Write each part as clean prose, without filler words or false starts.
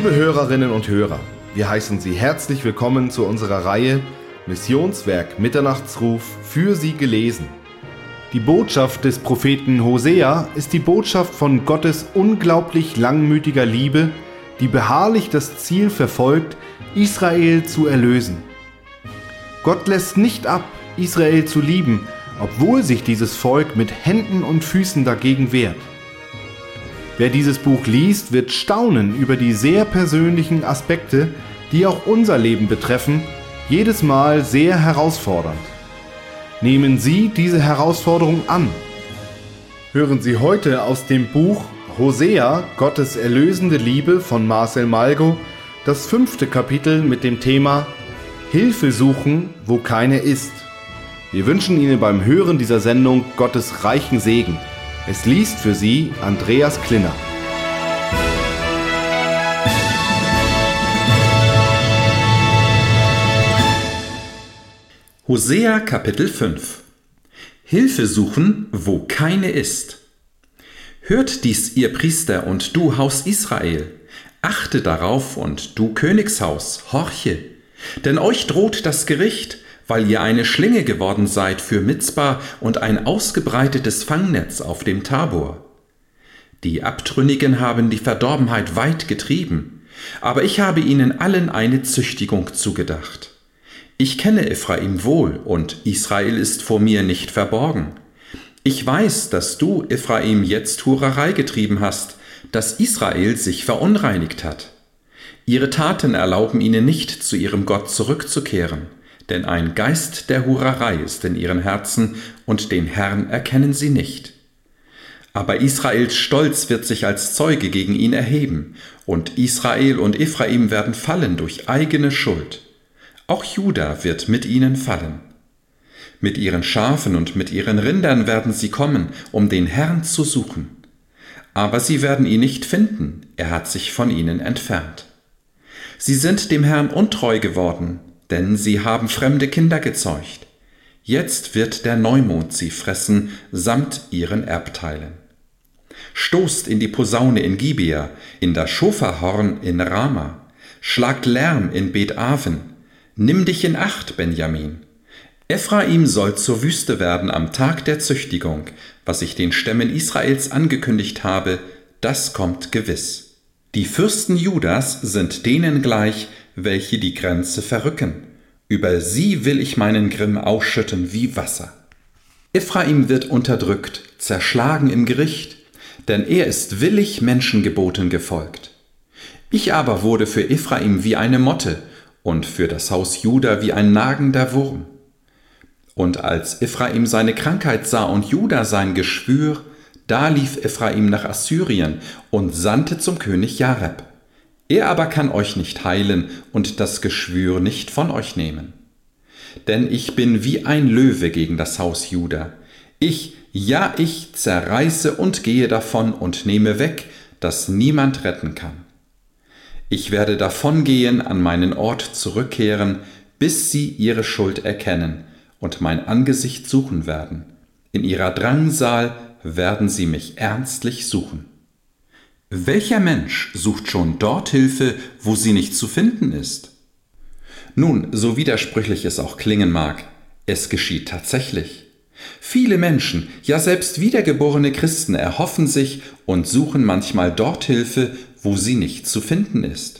Liebe Hörerinnen und Hörer, wir heißen Sie herzlich willkommen zu unserer Reihe Missionswerk Mitternachtsruf für Sie gelesen. Die Botschaft des Propheten Hosea ist die Botschaft von Gottes unglaublich langmütiger Liebe, die beharrlich das Ziel verfolgt, Israel zu erlösen. Gott lässt nicht ab, Israel zu lieben, obwohl sich dieses Volk mit Händen und Füßen dagegen wehrt. Wer dieses Buch liest, wird staunen über die sehr persönlichen Aspekte, die auch unser Leben betreffen, jedes Mal sehr herausfordernd. Nehmen Sie diese Herausforderung an. Hören Sie heute aus dem Buch Hosea, Gottes erlösende Liebe von Marcel Malgo, das 5. Kapitel mit dem Thema Hilfe suchen, wo keine ist. Wir wünschen Ihnen beim Hören dieser Sendung Gottes reichen Segen. Es liest für Sie Andreas Klinner. Hosea Kapitel 5 Hilfe suchen, wo keine ist. Hört dies, ihr Priester, und du Haus Israel. Achte darauf, und du Königshaus, horche. Denn euch droht das Gericht, weil ihr eine Schlinge geworden seid für Mizpa und ein ausgebreitetes Fangnetz auf dem Tabor. Die Abtrünnigen haben die Verdorbenheit weit getrieben, aber ich habe ihnen allen eine Züchtigung zugedacht. Ich kenne Ephraim wohl, und Israel ist vor mir nicht verborgen. Ich weiß, dass du, Ephraim, jetzt Hurerei getrieben hast, dass Israel sich verunreinigt hat. Ihre Taten erlauben ihnen nicht, zu ihrem Gott zurückzukehren. Denn ein Geist der Hurerei ist in ihren Herzen, und den Herrn erkennen sie nicht. Aber Israels Stolz wird sich als Zeuge gegen ihn erheben, und Israel und Ephraim werden fallen durch eigene Schuld. Auch Juda wird mit ihnen fallen. Mit ihren Schafen und mit ihren Rindern werden sie kommen, um den Herrn zu suchen. Aber sie werden ihn nicht finden, er hat sich von ihnen entfernt. Sie sind dem Herrn untreu geworden, denn sie haben fremde Kinder gezeugt. Jetzt wird der Neumond sie fressen, samt ihren Erbteilen. Stoßt in die Posaune in Gibea, in das Schoferhorn in Rama. Schlagt Lärm in Bet-Aven. Nimm dich in Acht, Benjamin. Ephraim soll zur Wüste werden am Tag der Züchtigung. Was ich den Stämmen Israels angekündigt habe, das kommt gewiss. Die Fürsten Judas sind denen gleich, welche die Grenze verrücken. Über sie will ich meinen Grimm ausschütten wie Wasser. Ephraim wird unterdrückt, zerschlagen im Gericht, denn er ist willig Menschengeboten gefolgt. Ich aber wurde für Ephraim wie eine Motte und für das Haus Juda wie ein nagender Wurm. Und als Ephraim seine Krankheit sah und Juda sein Geschwür, da lief Ephraim nach Assyrien und sandte zum König Jareb. Er aber kann euch nicht heilen und das Geschwür nicht von euch nehmen. Denn ich bin wie ein Löwe gegen das Haus Juda. Ich zerreiße und gehe davon und nehme weg, dass niemand retten kann. Ich werde davongehen, an meinen Ort zurückkehren, bis sie ihre Schuld erkennen und mein Angesicht suchen werden. In ihrer Drangsal werden sie mich ernstlich suchen. Welcher Mensch sucht schon dort Hilfe, wo sie nicht zu finden ist? Nun, so widersprüchlich es auch klingen mag, es geschieht tatsächlich. Viele Menschen, ja selbst wiedergeborene Christen erhoffen sich und suchen manchmal dort Hilfe, wo sie nicht zu finden ist.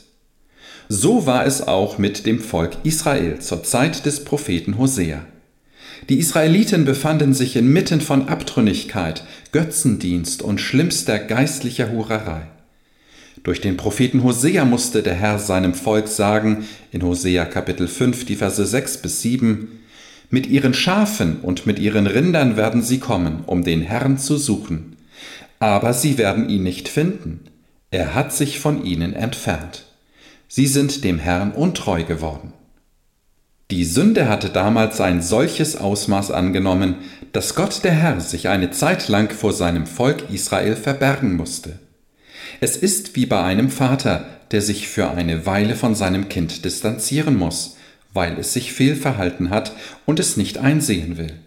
So war es auch mit dem Volk Israel zur Zeit des Propheten Hosea. Die Israeliten befanden sich inmitten von Abtrünnigkeit, Götzendienst und schlimmster geistlicher Hurerei. Durch den Propheten Hosea musste der Herr seinem Volk sagen, in Hosea Kapitel 5, die Verse 6 bis 7, mit ihren Schafen und mit ihren Rindern werden sie kommen, um den Herrn zu suchen. Aber sie werden ihn nicht finden. Er hat sich von ihnen entfernt. Sie sind dem Herrn untreu geworden. Die Sünde hatte damals ein solches Ausmaß angenommen, dass Gott der Herr sich eine Zeit lang vor seinem Volk Israel verbergen musste. Es ist wie bei einem Vater, der sich für eine Weile von seinem Kind distanzieren muss, weil es sich fehlverhalten hat und es nicht einsehen will.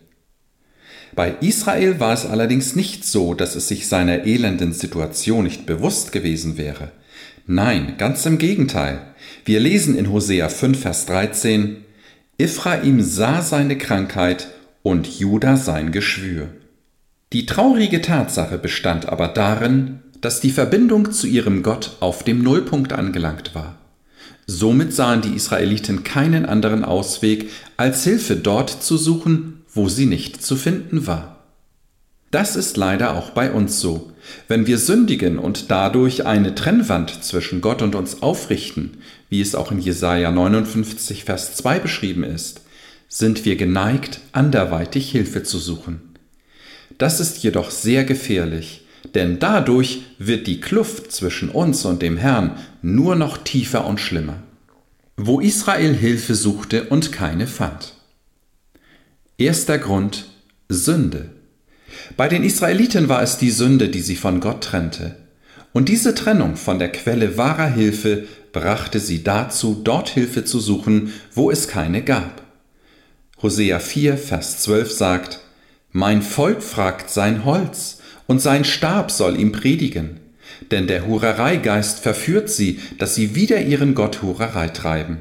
Bei Israel war es allerdings nicht so, dass es sich seiner elenden Situation nicht bewusst gewesen wäre. Nein, ganz im Gegenteil. Wir lesen in Hosea 5, Vers 13, Ephraim sah seine Krankheit und Juda sein Geschwür. Die traurige Tatsache bestand aber darin, dass die Verbindung zu ihrem Gott auf dem Nullpunkt angelangt war. Somit sahen die Israeliten keinen anderen Ausweg, als Hilfe dort zu suchen, wo sie nicht zu finden war. Das ist leider auch bei uns so. Wenn wir sündigen und dadurch eine Trennwand zwischen Gott und uns aufrichten, wie es auch in Jesaja 59, Vers 2 beschrieben ist, sind wir geneigt, anderweitig Hilfe zu suchen. Das ist jedoch sehr gefährlich, denn dadurch wird die Kluft zwischen uns und dem Herrn nur noch tiefer und schlimmer. Wo Israel Hilfe suchte und keine fand. Erster Grund: Sünde. Bei den Israeliten war es die Sünde, die sie von Gott trennte. Und diese Trennung von der Quelle wahrer Hilfe brachte sie dazu, dort Hilfe zu suchen, wo es keine gab. Hosea 4, Vers 12 sagt, Mein Volk fragt sein Holz, und sein Stab soll ihm predigen. Denn der Hurereigeist verführt sie, dass sie wider ihren Gott Hurerei treiben.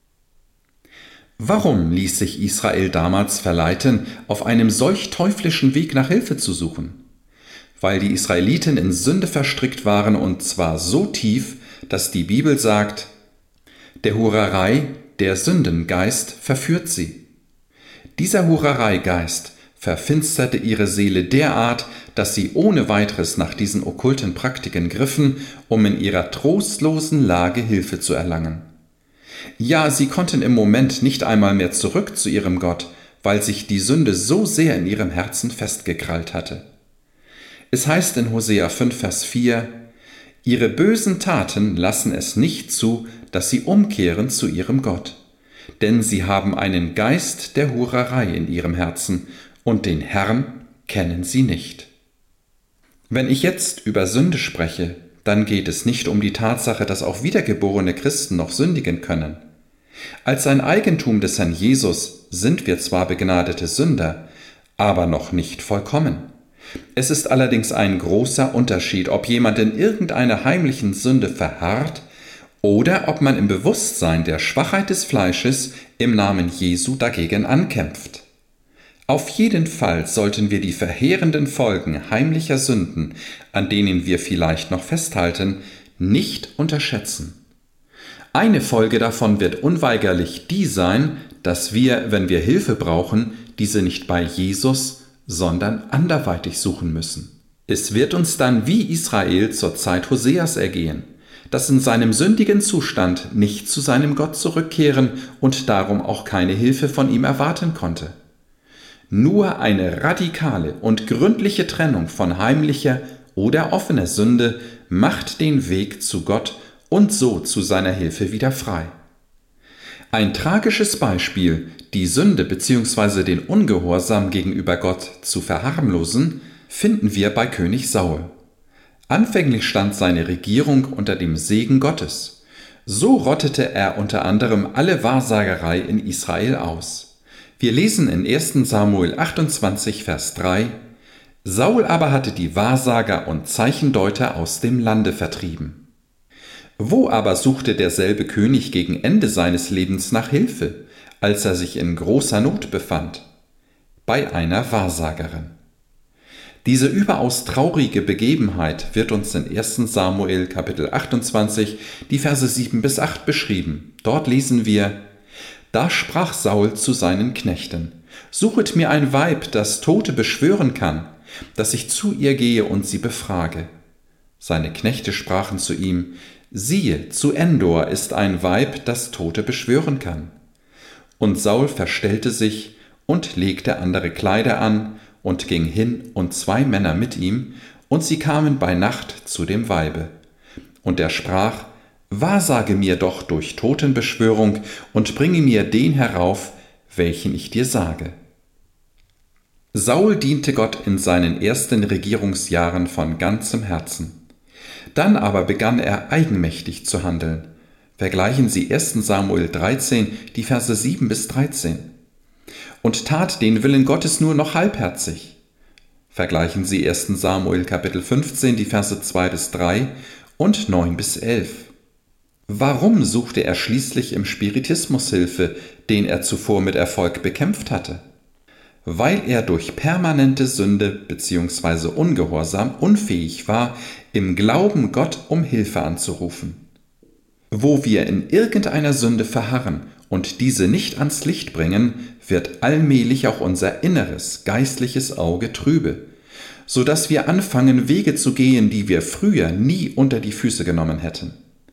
Warum ließ sich Israel damals verleiten, auf einem solch teuflischen Weg nach Hilfe zu suchen? Weil die Israeliten in Sünde verstrickt waren, und zwar so tief, dass die Bibel sagt, der Hurerei, der Sündengeist verführt sie. Dieser Hurereigeist verfinsterte ihre Seele derart, dass sie ohne weiteres nach diesen okkulten Praktiken griffen, um in ihrer trostlosen Lage Hilfe zu erlangen. Ja, sie konnten im Moment nicht einmal mehr zurück zu ihrem Gott, weil sich die Sünde so sehr in ihrem Herzen festgekrallt hatte. Es heißt in Hosea 5, Vers 4, Ihre bösen Taten lassen es nicht zu, dass sie umkehren zu ihrem Gott. Denn sie haben einen Geist der Hurerei in ihrem Herzen, und den Herrn kennen sie nicht. Wenn ich jetzt über Sünde spreche, dann geht es nicht um die Tatsache, dass auch wiedergeborene Christen noch sündigen können. Als ein Eigentum des Herrn Jesus sind wir zwar begnadete Sünder, aber noch nicht vollkommen. Es ist allerdings ein großer Unterschied, ob jemand in irgendeiner heimlichen Sünde verharrt oder ob man im Bewusstsein der Schwachheit des Fleisches im Namen Jesu dagegen ankämpft. Auf jeden Fall sollten wir die verheerenden Folgen heimlicher Sünden, an denen wir vielleicht noch festhalten, nicht unterschätzen. Eine Folge davon wird unweigerlich die sein, dass wir, wenn wir Hilfe brauchen, diese nicht bei Jesus, sondern anderweitig suchen müssen. Es wird uns dann wie Israel zur Zeit Hoseas ergehen, das in seinem sündigen Zustand nicht zu seinem Gott zurückkehren und darum auch keine Hilfe von ihm erwarten konnte. Nur eine radikale und gründliche Trennung von heimlicher oder offener Sünde macht den Weg zu Gott und so zu seiner Hilfe wieder frei. Ein tragisches Beispiel, die Sünde bzw. den Ungehorsam gegenüber Gott zu verharmlosen, finden wir bei König Saul. Anfänglich stand seine Regierung unter dem Segen Gottes. So rottete er unter anderem alle Wahrsagerei in Israel aus. Wir lesen in 1. Samuel 28, Vers 3, Saul aber hatte die Wahrsager und Zeichendeuter aus dem Lande vertrieben. Wo aber suchte derselbe König gegen Ende seines Lebens nach Hilfe, als er sich in großer Not befand? Bei einer Wahrsagerin. Diese überaus traurige Begebenheit wird uns in 1. Samuel Kapitel 28, die Verse 7 bis 8 beschrieben. Dort lesen wir, Da sprach Saul zu seinen Knechten, Suchet mir ein Weib, das Tote beschwören kann, dass ich zu ihr gehe und sie befrage. Seine Knechte sprachen zu ihm, Siehe, zu Endor ist ein Weib, das Tote beschwören kann. Und Saul verstellte sich und legte andere Kleider an und ging hin und 2 Männer mit ihm, und sie kamen bei Nacht zu dem Weibe. Und er sprach, Wahrsage mir doch durch Totenbeschwörung und bringe mir den herauf, welchen ich dir sage. Saul diente Gott in seinen ersten Regierungsjahren von ganzem Herzen. Dann aber begann er eigenmächtig zu handeln. Vergleichen Sie 1. Samuel 13, die Verse 7 bis 13. Und tat den Willen Gottes nur noch halbherzig. Vergleichen Sie 1. Samuel Kapitel 15, die Verse 2 bis 3 und 9 bis 11. Warum suchte er schließlich im Spiritismus Hilfe, den er zuvor mit Erfolg bekämpft hatte? Weil er durch permanente Sünde bzw. Ungehorsam unfähig war, im Glauben Gott um Hilfe anzurufen. Wo wir in irgendeiner Sünde verharren und diese nicht ans Licht bringen, wird allmählich auch unser inneres, geistliches Auge trübe, so dass wir anfangen, Wege zu gehen, die wir früher nie unter die Füße genommen hätten.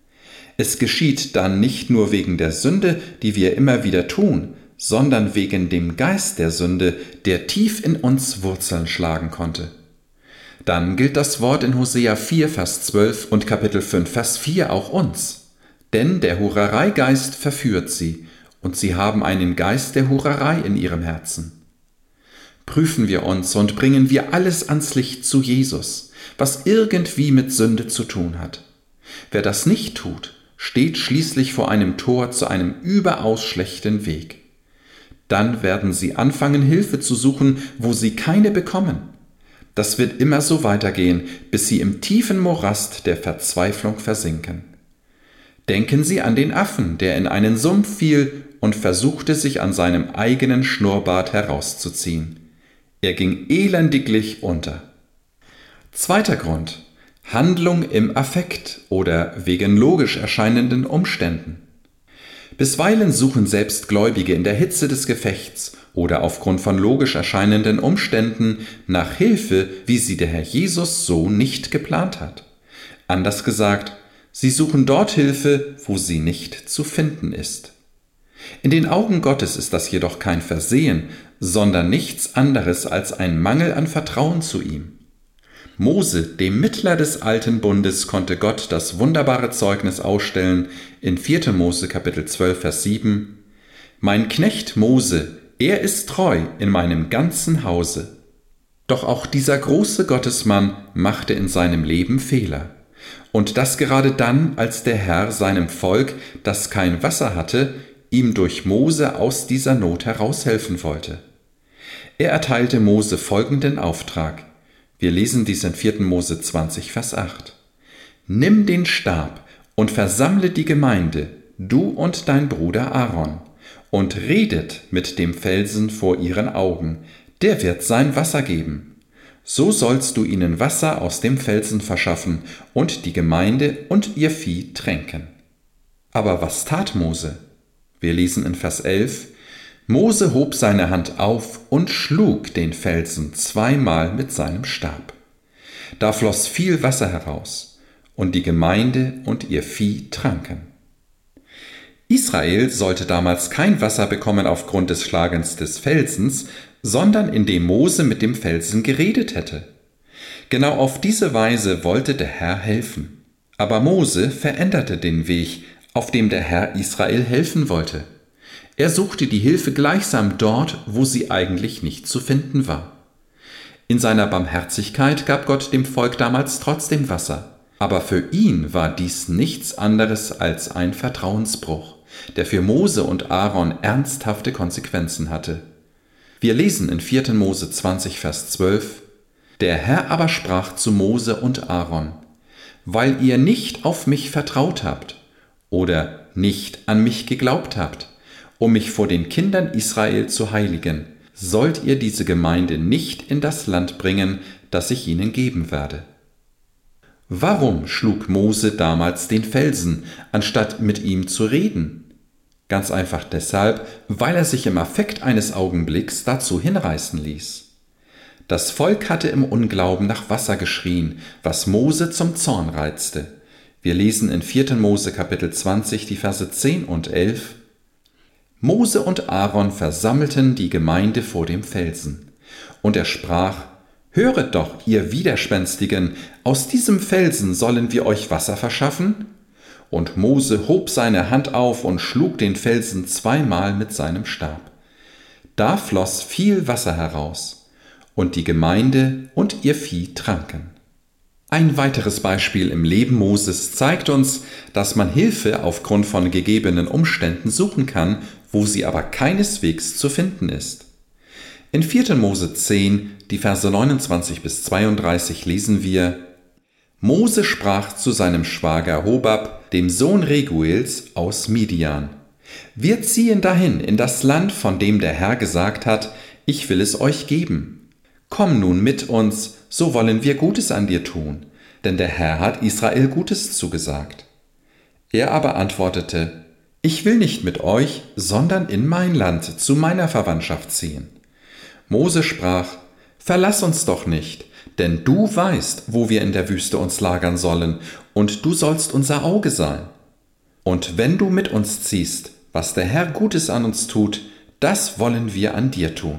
Es geschieht dann nicht nur wegen der Sünde, die wir immer wieder tun, sondern wegen dem Geist der Sünde, der tief in uns Wurzeln schlagen konnte. Dann gilt das Wort in Hosea 4, Vers 12 und Kapitel 5, Vers 4 auch uns. Denn der Hurereigeist verführt sie, und sie haben einen Geist der Hurerei in ihrem Herzen. Prüfen wir uns und bringen wir alles ans Licht zu Jesus, was irgendwie mit Sünde zu tun hat. Wer das nicht tut, steht schließlich vor einem Tor zu einem überaus schlechten Weg. Dann werden sie anfangen, Hilfe zu suchen, wo sie keine bekommen. Das wird immer so weitergehen, bis sie im tiefen Morast der Verzweiflung versinken. Denken Sie an den Affen, der in einen Sumpf fiel und versuchte, sich an seinem eigenen Schnurrbart herauszuziehen. Er ging elendiglich unter. Zweiter Grund: Handlung im Affekt oder wegen logisch erscheinenden Umständen. Bisweilen suchen selbst Gläubige in der Hitze des Gefechts oder aufgrund von logisch erscheinenden Umständen nach Hilfe, wie sie der Herr Jesus so nicht geplant hat. Anders gesagt, sie suchen dort Hilfe, wo sie nicht zu finden ist. In den Augen Gottes ist das jedoch kein Versehen, sondern nichts anderes als ein Mangel an Vertrauen zu ihm. Mose, dem Mittler des alten Bundes, konnte Gott das wunderbare Zeugnis ausstellen in 4. Mose Kapitel 12, Vers 7: Mein Knecht Mose, er ist treu in meinem ganzen Hause. Doch auch dieser große Gottesmann machte in seinem Leben Fehler. Und das gerade dann, als der Herr seinem Volk, das kein Wasser hatte, ihm durch Mose aus dieser Not heraushelfen wollte. Er erteilte Mose folgenden Auftrag. Wir lesen dies in 4. Mose 20, Vers 8. Nimm den Stab und versammle die Gemeinde, du und dein Bruder Aaron, und redet mit dem Felsen vor ihren Augen, der wird sein Wasser geben. So sollst du ihnen Wasser aus dem Felsen verschaffen und die Gemeinde und ihr Vieh tränken. Aber was tat Mose? Wir lesen in Vers 11, Mose hob seine Hand auf und schlug den Felsen zweimal mit seinem Stab. Da floss viel Wasser heraus, und die Gemeinde und ihr Vieh tranken. Israel sollte damals kein Wasser bekommen aufgrund des Schlagens des Felsens, sondern indem Mose mit dem Felsen geredet hätte. Genau auf diese Weise wollte der Herr helfen. Aber Mose veränderte den Weg, auf dem der Herr Israel helfen wollte. Er suchte die Hilfe gleichsam dort, wo sie eigentlich nicht zu finden war. In seiner Barmherzigkeit gab Gott dem Volk damals trotzdem Wasser. Aber für ihn war dies nichts anderes als ein Vertrauensbruch, der für Mose und Aaron ernsthafte Konsequenzen hatte. Wir lesen in 4. Mose 20, Vers 12, Der Herr aber sprach zu Mose und Aaron, weil ihr nicht auf mich vertraut habt oder nicht an mich geglaubt habt, um mich vor den Kindern Israel zu heiligen, sollt ihr diese Gemeinde nicht in das Land bringen, das ich ihnen geben werde. Warum schlug Mose damals den Felsen, anstatt mit ihm zu reden? Ganz einfach deshalb, weil er sich im Affekt eines Augenblicks dazu hinreißen ließ. Das Volk hatte im Unglauben nach Wasser geschrien, was Mose zum Zorn reizte. Wir lesen in 4. Mose Kapitel 20 die Verse 10 und 11. Mose und Aaron versammelten die Gemeinde vor dem Felsen. Und er sprach, Höret doch, ihr Widerspenstigen, aus diesem Felsen sollen wir euch Wasser verschaffen? Und Mose hob seine Hand auf und schlug den Felsen zweimal mit seinem Stab. Da floss viel Wasser heraus, und die Gemeinde und ihr Vieh tranken. Ein weiteres Beispiel im Leben Moses zeigt uns, dass man Hilfe aufgrund von gegebenen Umständen suchen kann, wo sie aber keineswegs zu finden ist. In 4. Mose 10, die Verse 29 bis 32 lesen wir, Mose sprach zu seinem Schwager Hobab, dem Sohn Reguels aus Midian: Wir ziehen dahin in das Land, von dem der Herr gesagt hat, ich will es euch geben. Komm nun mit uns, so wollen wir Gutes an dir tun, denn der Herr hat Israel Gutes zugesagt. Er aber antwortete: Ich will nicht mit euch, sondern in mein Land zu meiner Verwandtschaft ziehen. Mose sprach: Verlass uns doch nicht, denn du weißt, wo wir in der Wüste uns lagern sollen, und du sollst unser Auge sein. Und wenn du mit uns ziehst, was der Herr Gutes an uns tut, das wollen wir an dir tun.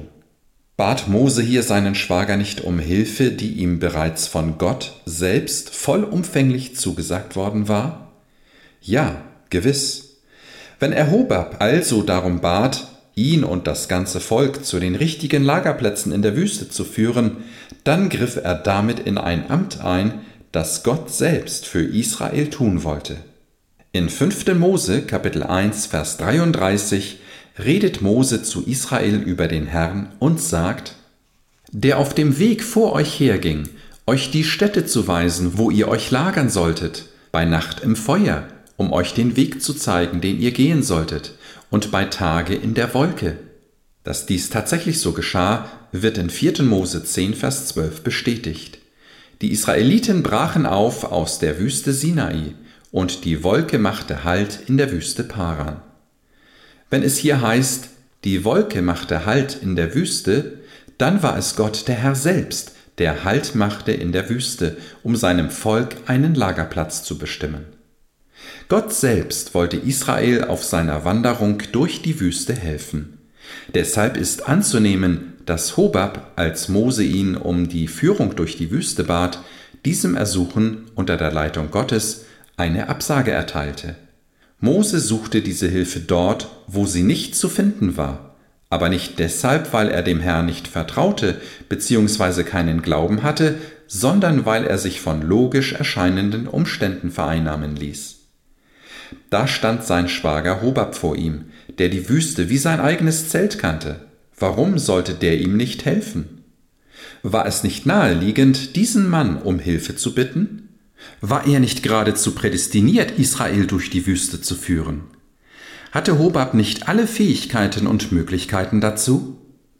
Bat Mose hier seinen Schwager nicht um Hilfe, die ihm bereits von Gott selbst vollumfänglich zugesagt worden war? Ja, gewiss. Wenn er Hobab also darum bat, ihn und das ganze Volk zu den richtigen Lagerplätzen in der Wüste zu führen, dann griff er damit in ein Amt ein, das Gott selbst für Israel tun wollte. In 5. Mose, Kapitel 1, Vers 33, redet Mose zu Israel über den Herrn und sagt: Der auf dem Weg vor euch herging, euch die Stätte zu weisen, wo ihr euch lagern solltet, bei Nacht im Feuer, um euch den Weg zu zeigen, den ihr gehen solltet, und bei Tage in der Wolke. Dass dies tatsächlich so geschah, wird in 4. Mose 10, Vers 12 bestätigt. Die Israeliten brachen auf aus der Wüste Sinai, und die Wolke machte Halt in der Wüste Paran. Wenn es hier heißt, die Wolke machte Halt in der Wüste, dann war es Gott der Herr selbst, der Halt machte in der Wüste, um seinem Volk einen Lagerplatz zu bestimmen. Gott selbst wollte Israel auf seiner Wanderung durch die Wüste helfen. Deshalb ist anzunehmen, dass Hobab, als Mose ihn um die Führung durch die Wüste bat, diesem Ersuchen unter der Leitung Gottes eine Absage erteilte. Mose suchte diese Hilfe dort, wo sie nicht zu finden war, aber nicht deshalb, weil er dem Herrn nicht vertraute bzw. keinen Glauben hatte, sondern weil er sich von logisch erscheinenden Umständen vereinnahmen ließ. Da stand sein Schwager Hobab vor ihm, der die Wüste wie sein eigenes Zelt kannte. Warum sollte der ihm nicht helfen? War es nicht naheliegend, diesen Mann um Hilfe zu bitten? War er nicht geradezu prädestiniert, Israel durch die Wüste zu führen? Hatte Hobab nicht alle Fähigkeiten und Möglichkeiten dazu?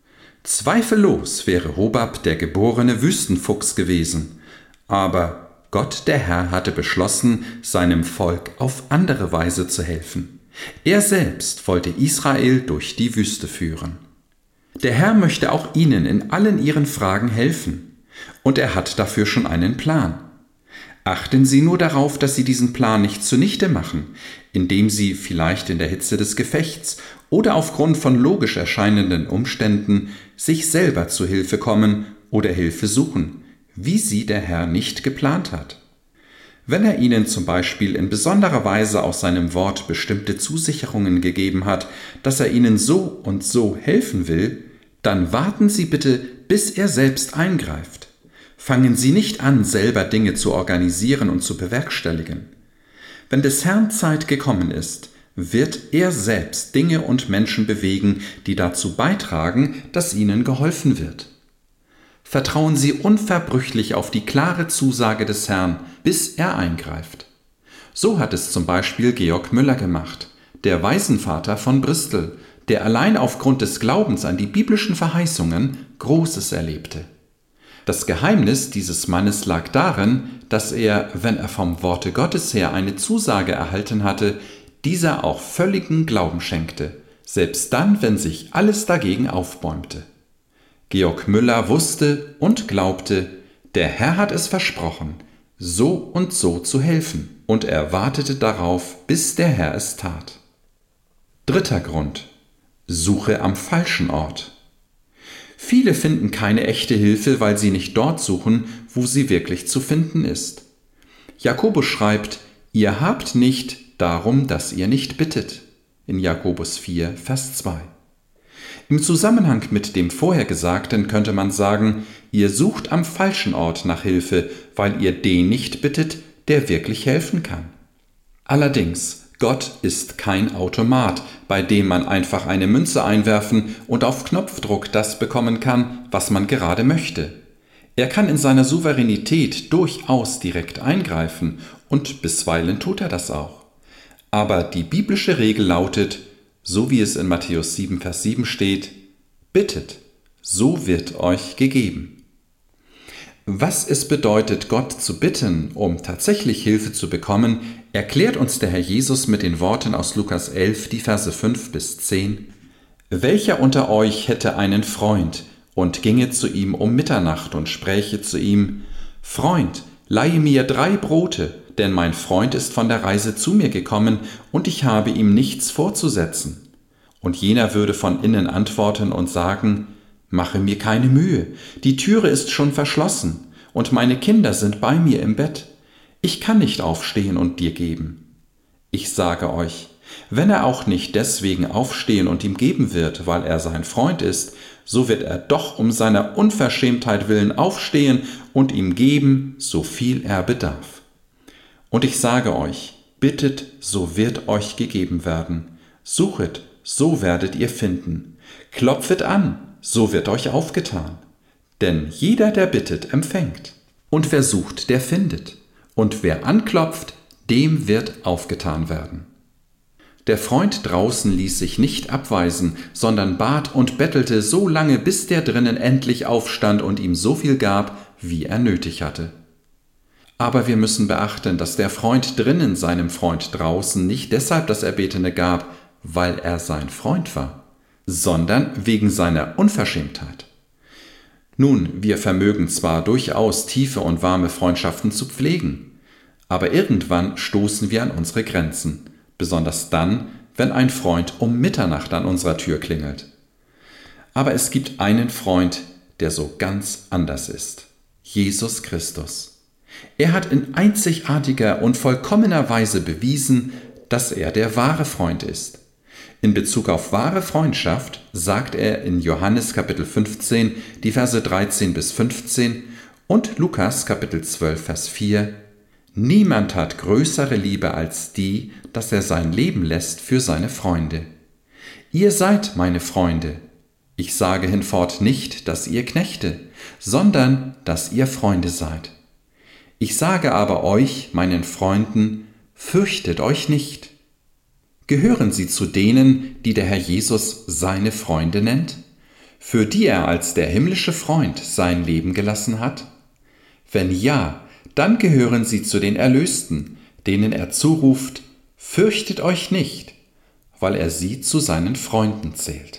Zweifellos wäre Hobab der geborene Wüstenfuchs gewesen, aber Gott, der Herr, hatte beschlossen, seinem Volk auf andere Weise zu helfen. Er selbst wollte Israel durch die Wüste führen. Der Herr möchte auch ihnen in allen ihren Fragen helfen, und er hat dafür schon einen Plan. Achten Sie nur darauf, dass Sie diesen Plan nicht zunichte machen, indem Sie vielleicht in der Hitze des Gefechts oder aufgrund von logisch erscheinenden Umständen sich selber zu Hilfe kommen oder Hilfe suchen, wie sie der Herr nicht geplant hat. Wenn er Ihnen zum Beispiel in besonderer Weise aus seinem Wort bestimmte Zusicherungen gegeben hat, dass er Ihnen so und so helfen will, dann warten Sie bitte, bis er selbst eingreift. Fangen Sie nicht an, selber Dinge zu organisieren und zu bewerkstelligen. Wenn des Herrn Zeit gekommen ist, wird er selbst Dinge und Menschen bewegen, die dazu beitragen, dass ihnen geholfen wird. Vertrauen Sie unverbrüchlich auf die klare Zusage des Herrn, bis er eingreift. So hat es zum Beispiel Georg Müller gemacht, der Waisenvater von Bristol, der allein aufgrund des Glaubens an die biblischen Verheißungen Großes erlebte. Das Geheimnis dieses Mannes lag darin, dass er, wenn er vom Worte Gottes her eine Zusage erhalten hatte, dieser auch völligen Glauben schenkte, selbst dann, wenn sich alles dagegen aufbäumte. Georg Müller wusste und glaubte, der Herr hat es versprochen, so und so zu helfen, und er wartete darauf, bis der Herr es tat. 3. Grund: Suche am falschen Ort. Viele finden keine echte Hilfe, weil sie nicht dort suchen, wo sie wirklich zu finden ist. Jakobus schreibt: Ihr habt nicht darum, dass ihr nicht bittet. In Jakobus 4, Vers 2. Im Zusammenhang mit dem Vorhergesagten könnte man sagen, ihr sucht am falschen Ort nach Hilfe, weil ihr den nicht bittet, der wirklich helfen kann. Allerdings, Gott ist kein Automat, bei dem man einfach eine Münze einwerfen und auf Knopfdruck das bekommen kann, was man gerade möchte. Er kann in seiner Souveränität durchaus direkt eingreifen und bisweilen tut er das auch. Aber die biblische Regel lautet, so wie es in Matthäus 7, Vers 7 steht, bittet, so wird euch gegeben. Was es bedeutet, Gott zu bitten, um tatsächlich Hilfe zu bekommen, erklärt uns der Herr Jesus mit den Worten aus Lukas 11, die Verse 5 bis 10. Welcher unter euch hätte einen Freund und ginge zu ihm um Mitternacht und spräche zu ihm, Freund, leihe mir 3 Brote, denn mein Freund ist von der Reise zu mir gekommen und ich habe ihm nichts vorzusetzen. Und jener würde von innen antworten und sagen, mache mir keine Mühe, die Türe ist schon verschlossen und meine Kinder sind bei mir im Bett. Ich kann nicht aufstehen und dir geben. Ich sage euch, wenn er auch nicht deswegen aufstehen und ihm geben wird, weil er sein Freund ist, so wird er doch um seiner Unverschämtheit willen aufstehen und ihm geben, so viel er bedarf. Und ich sage euch, bittet, so wird euch gegeben werden. Suchet, so werdet ihr finden. Klopfet an, so wird euch aufgetan. Denn jeder, der bittet, empfängt. Und wer sucht, der findet. Und wer anklopft, dem wird aufgetan werden. Der Freund draußen ließ sich nicht abweisen, sondern bat und bettelte so lange, bis der drinnen endlich aufstand und ihm so viel gab, wie er nötig hatte. Aber wir müssen beachten, dass der Freund drinnen seinem Freund draußen nicht deshalb das Erbetene gab, weil er sein Freund war, sondern wegen seiner Unverschämtheit. Nun, wir vermögen zwar durchaus tiefe und warme Freundschaften zu pflegen, aber irgendwann stoßen wir an unsere Grenzen, besonders dann, wenn ein Freund um Mitternacht an unserer Tür klingelt. Aber es gibt einen Freund, der so ganz anders ist: Jesus Christus. Er hat in einzigartiger und vollkommener Weise bewiesen, dass er der wahre Freund ist. In Bezug auf wahre Freundschaft sagt er in Johannes Kapitel 15, die Verse 13 bis 15 und Lukas Kapitel 12, Vers 4: Niemand hat größere Liebe als die, dass er sein Leben lässt für seine Freunde. Ihr seid meine Freunde. Ich sage hinfort nicht, dass ihr Knechte, sondern dass ihr Freunde seid. Ich sage aber euch, meinen Freunden, fürchtet euch nicht. Gehören Sie zu denen, die der Herr Jesus seine Freunde nennt, für die er als der himmlische Freund sein Leben gelassen hat? Wenn ja, dann gehören Sie zu den Erlösten, denen er zuruft, fürchtet euch nicht, weil er sie zu seinen Freunden zählt.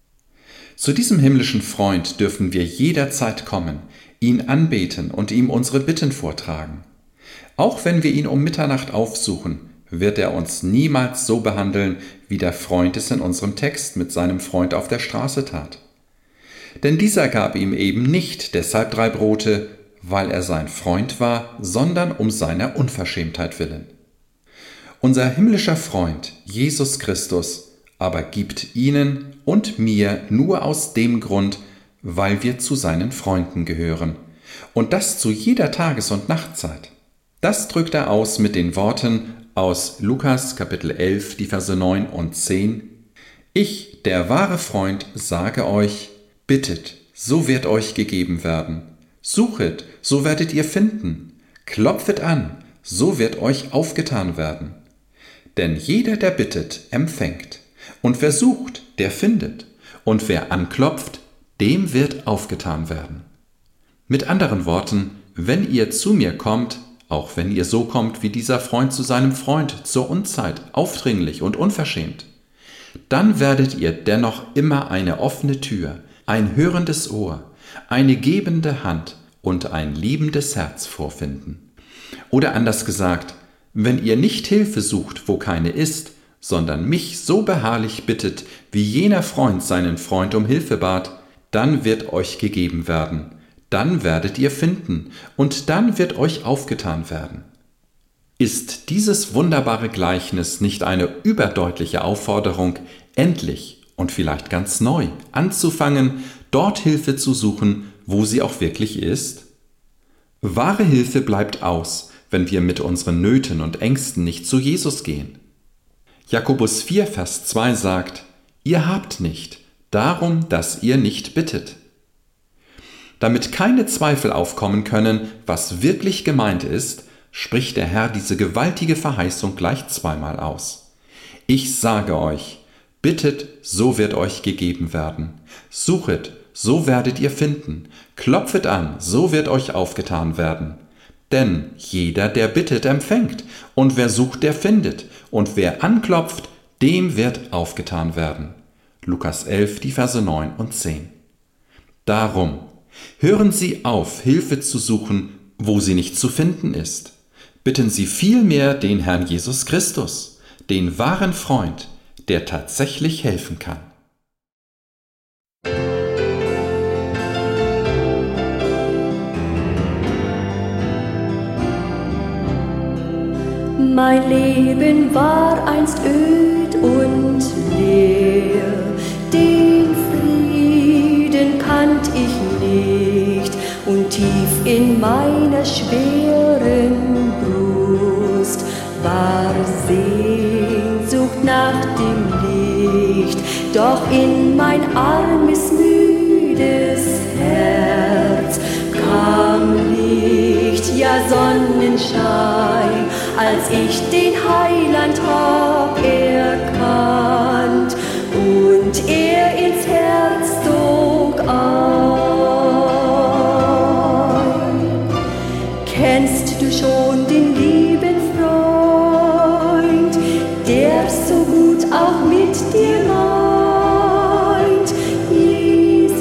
Zu diesem himmlischen Freund dürfen wir jederzeit kommen, ihn anbeten und ihm unsere Bitten vortragen. Auch wenn wir ihn um Mitternacht aufsuchen, wird er uns niemals so behandeln, wie der Freund es in unserem Text mit seinem Freund auf der Straße tat. Denn dieser gab ihm eben nicht deshalb 3 Brote, weil er sein Freund war, sondern um seiner Unverschämtheit willen. Unser himmlischer Freund, Jesus Christus, aber gibt Ihnen und mir nur aus dem Grund, weil wir zu seinen Freunden gehören. Und das zu jeder Tages- und Nachtzeit. Das drückt er aus mit den Worten aus Lukas Kapitel 11, die Verse 9 und 10. Ich, der wahre Freund, sage euch, bittet, so wird euch gegeben werden. Suchet, so werdet ihr finden. Klopfet an, so wird euch aufgetan werden. Denn jeder, der bittet, empfängt. Und wer sucht, der findet. Und wer anklopft, dem wird aufgetan werden. Mit anderen Worten, wenn ihr zu mir kommt, auch wenn ihr so kommt wie dieser Freund zu seinem Freund zur Unzeit, aufdringlich und unverschämt, dann werdet ihr dennoch immer eine offene Tür, ein hörendes Ohr, eine gebende Hand und ein liebendes Herz vorfinden. Oder anders gesagt, wenn ihr nicht Hilfe sucht, wo keine ist, sondern mich so beharrlich bittet, wie jener Freund seinen Freund um Hilfe bat, dann wird euch gegeben werden, dann werdet ihr finden und dann wird euch aufgetan werden. Ist dieses wunderbare Gleichnis nicht eine überdeutliche Aufforderung, endlich und vielleicht ganz neu anzufangen, dort Hilfe zu suchen, wo sie auch wirklich ist? Wahre Hilfe bleibt aus, wenn wir mit unseren Nöten und Ängsten nicht zu Jesus gehen. Jakobus 4, Vers 2 sagt, ihr habt nicht, darum, dass ihr nicht bittet. Damit keine Zweifel aufkommen können, was wirklich gemeint ist, spricht der Herr diese gewaltige Verheißung gleich zweimal aus. Ich sage euch, bittet, so wird euch gegeben werden. Suchet, so werdet ihr finden. Klopfet an, so wird euch aufgetan werden. Denn jeder, der bittet, empfängt. Und wer sucht, der findet. Und wer anklopft, dem wird aufgetan werden. Lukas 11, die Verse 9 und 10. Darum, hören Sie auf, Hilfe zu suchen, wo sie nicht zu finden ist. Bitten Sie vielmehr den Herrn Jesus Christus, den wahren Freund, der tatsächlich helfen kann. Mein Leben war einst öd und leer, den Frieden kannt ich nicht, und tief in meiner schweren Brust war Sehnsucht nach dem Licht. Doch in mein armes, müdes Herz kam Licht, ja Sonnenschein, als ich den Heiland hab erkannt und er ins Herz zog ein. Kennst du schon den lieben Freund, der so gut auch mit dir meint? Jesus,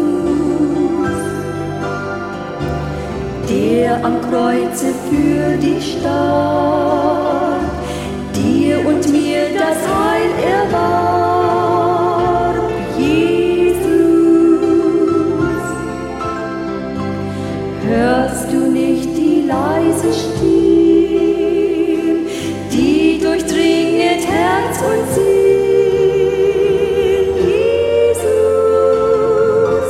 der am Kreuze für dich starb, dir und mir das Heil erwarb. Jesus, hörst du nicht die leise Stimme, die durchdringet Herz und Sinn? Jesus,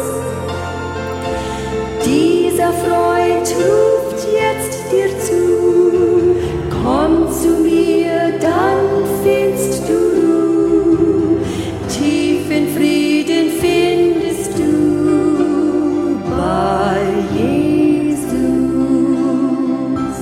dieser Freund ruft jetzt dir zu. Komm zu mir, dann findest du Ruhe, tiefen Frieden findest du bei Jesus.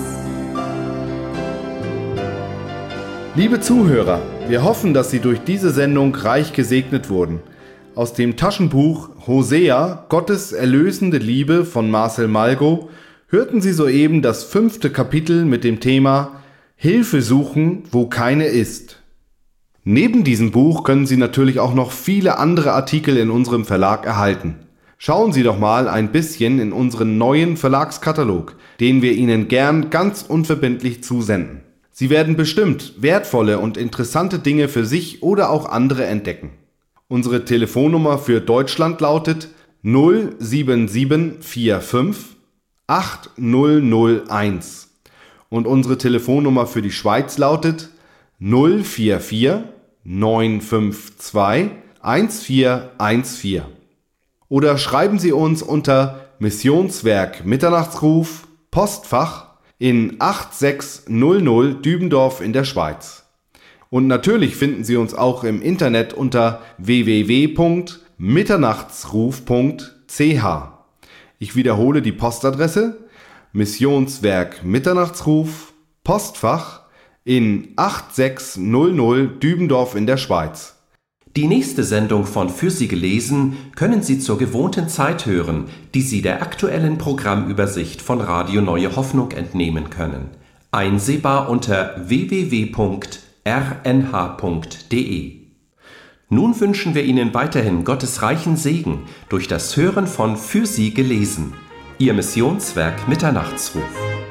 Liebe Zuhörer, wir hoffen, dass Sie durch diese Sendung reich gesegnet wurden. Aus dem Taschenbuch Hosea, Gottes erlösende Liebe von Marcel Malgo, hörten Sie soeben das 5. Kapitel mit dem Thema Hilfe suchen, wo keine ist. Neben diesem Buch können Sie natürlich auch noch viele andere Artikel in unserem Verlag erhalten. Schauen Sie doch mal ein bisschen in unseren neuen Verlagskatalog, den wir Ihnen gern ganz unverbindlich zusenden. Sie werden bestimmt wertvolle und interessante Dinge für sich oder auch andere entdecken. Unsere Telefonnummer für Deutschland lautet 07745 8001 und unsere Telefonnummer für die Schweiz lautet 044 952 1414. Oder schreiben Sie uns unter Missionswerk Mitternachtsruf, Postfach in 8600 Dübendorf in der Schweiz. Und natürlich finden Sie uns auch im Internet unter www.mitternachtsruf.ch. Ich wiederhole die Postadresse: Missionswerk Mitternachtsruf, Postfach in 8600 Dübendorf in der Schweiz. Die nächste Sendung von Für Sie gelesen können Sie zur gewohnten Zeit hören, die Sie der aktuellen Programmübersicht von Radio Neue Hoffnung entnehmen können. Einsehbar unter www.rnh.de. Nun wünschen wir Ihnen weiterhin Gottes reichen Segen durch das Hören von Für Sie gelesen. Ihr Missionswerk Mitternachtsruf.